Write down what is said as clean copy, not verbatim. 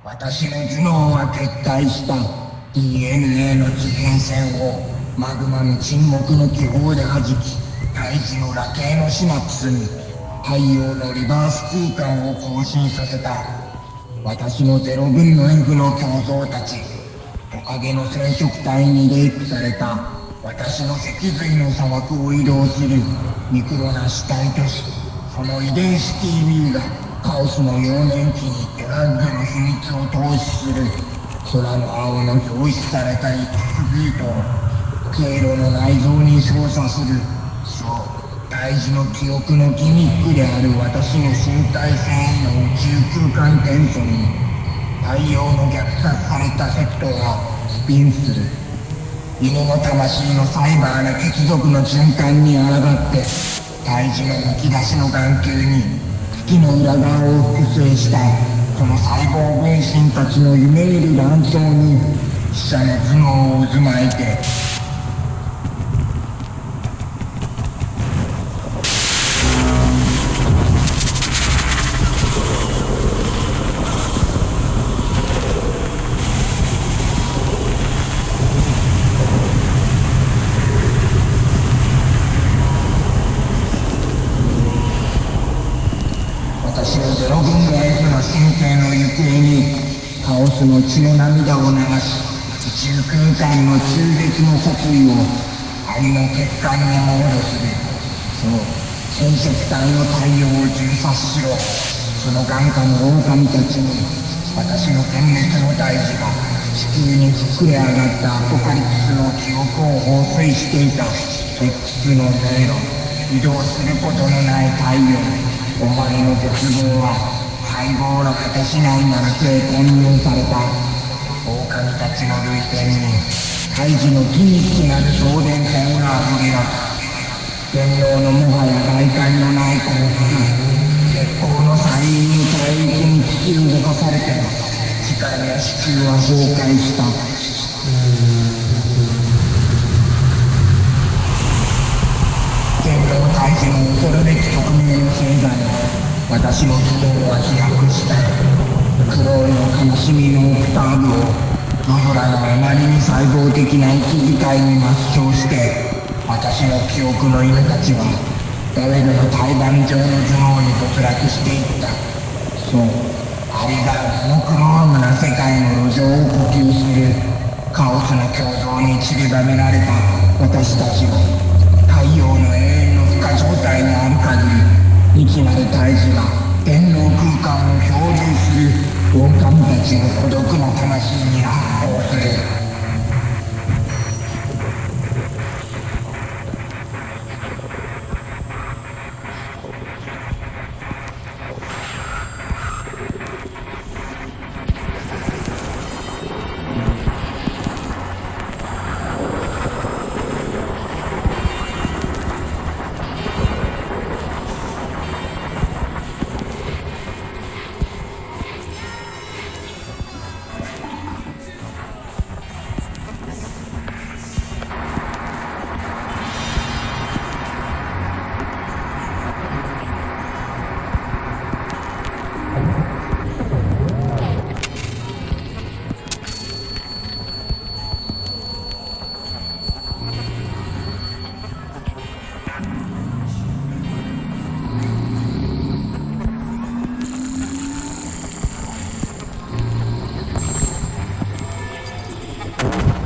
私の頭脳は撤退した。 DNA の次元線をマグマの沈黙の気泡で弾き、大地の裸形のシナプスに太陽のリバース空間を更新させた。私の0分の F の胸像たち、トカゲの染色体にレイプされた。私の脊髄の砂漠を移動するミクロな死体とし、その遺伝子 TV がカオスの幼年期にドラッグの秘密を透視する。空の青の表出された X ビートを経路の内臓に操作する。そう、大事の記憶のギミックである私の身体繊維の宇宙空間転送に太陽の虐殺されたセクトがスピンする。犬の魂のサイバーな血族の循環に抗って大事のむき出しの眼球に月の裏側を複製したその細胞分身たちの夢見る卵巣に死者の頭脳を渦巻いて、私のゼロ分の F の神経の行方にカオスの血の涙を流し、宇宙空間の中絶の殺意を肺の血管にモードする。そう、染色体の太陽を銃殺しろ。その眼下の狼たちに私の点滅の大事が地球に膨れ上がったアポカリプスの記憶を放水していた。 X の迷路、移動することのない太陽、お前の絶望は細胞の果てしないマルチへ混入された。狼たちの類線に胎児のギミックなる送電線が溢れ出す。天皇のもはや外観のない幸福、月光のサインに大域に突き動かされて地下や地球は崩壊した。天皇大使の恐るべき革命の経済、私の頭脳は飛躍した。クローの悲しみのオクターブを夜空のあまりに細胞的な息遣いに抹消して、私の記憶の犬たちは誰でも対盤上の頭脳に没落していった。そう、あれがモノクロームな世界の路上を呼吸するカオスの共同に散りばめられた私たちが太陽の永遠の負荷状態にある限り、未知なる大樹が天皇空間を漂流する狼たちの孤独な魂に発砲する。 you